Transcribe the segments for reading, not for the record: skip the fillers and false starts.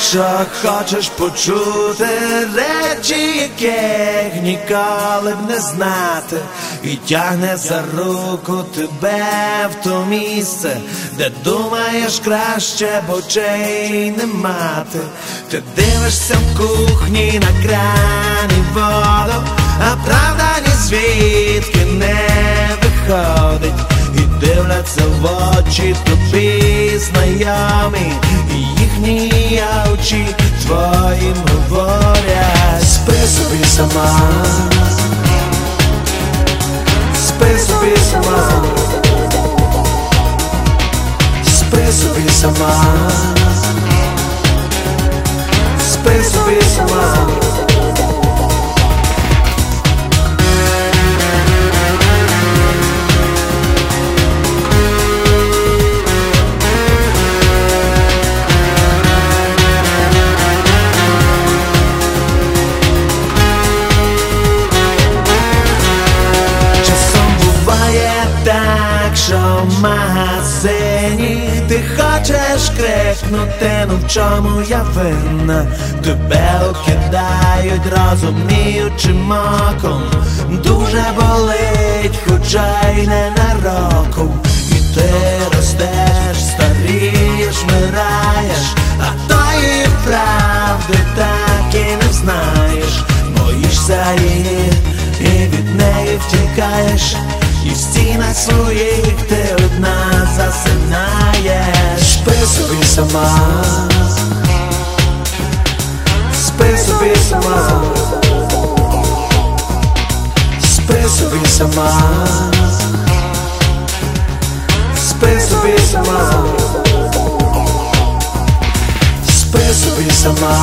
Якщо хочеш почути речі, яких ніколи б не знати, і тягне за руку тебе в то місце, де думаєш краще б очей не мати. Ти дивишся в кухні на крані воду, а правда ні звідки не виходить. І дивляться в очі тобі знайомі, і їхні очі твоїм говорять: спи собі сама, спи собі сама, спи собі сама, спи собі сама. Що в магазині ти хочеш крикнути: ну в чому я винна? Тебе окидають розуміючим оком, дуже болить, хоча й ненароком. І ти ростеш, старієш, вмираєш, а тої правди так і не знаєш. Боїшся її і від неї втікаєш, і в стінах своїх ти одна засинаєш. Спи собі сама, спи собі сама, спи собі сама, спи собі сама, спи собі сама,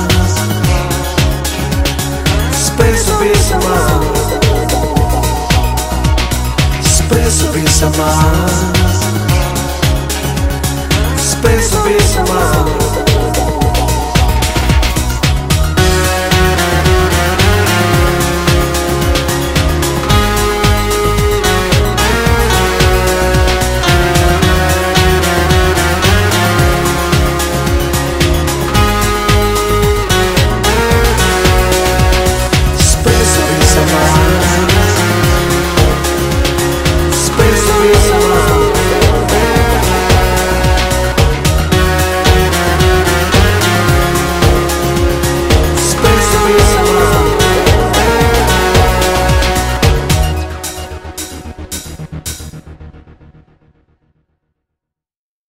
спи собі сама, спи собі сама, спи собі сама.